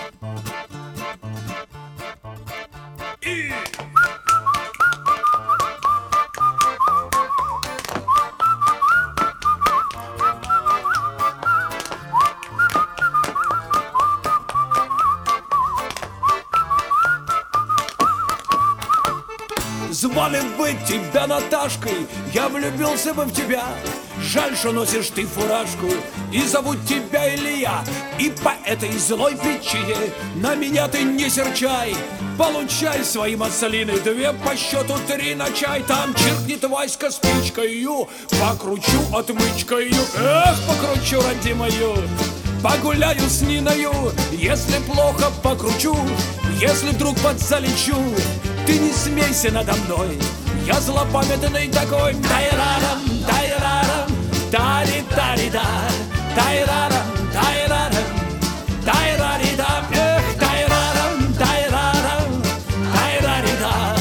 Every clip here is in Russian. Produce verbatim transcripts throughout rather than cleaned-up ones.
И... Звали бы тебя Наташкой, я влюбился бы в тебя. Жаль, что носишь ты фуражку, и зовут тебя Илья. И по этой злой причине на меня ты не серчай. Получай свои маслины, две по счету, три на чай. Там чиркнет Васька спичкою, покручу отмычкою. Эх, покручу, родимою, погуляю с Ниною. Если плохо, покручу, если вдруг подзалечу. Ты не смейся надо мной, я злопамятный такой. Тай-рарам, тай-рарам, тари-тари-да, тай-рарам, тай-рарам, тай-рари-да. Эх, тай-рарам, тай-рарам, тай-рари-да,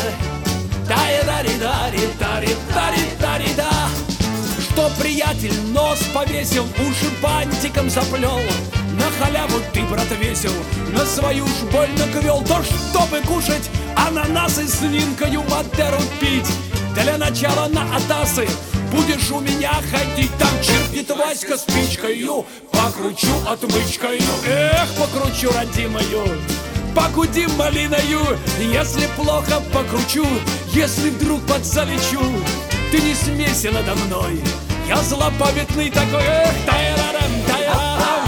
тай-рари-да-ри-тари-тари-тари-да. Что, приятель, нос повесил, уши бантиком заплел, на халяву ты, брат, весел, на свою ж больно квел. То, чтобы кушать ананасы с Нинкою, Мадеру пить, для начала на атасы будешь у меня ходить. Там чиркнет Васька спичкою, покручу отмычкою. Эх, покручу, родимою, погудим малиною. Если плохо, покручу, если вдруг подзалечу. Ты не смейся надо мной, я злопамятный такой. Эх, тай-рарам, тай-рарам,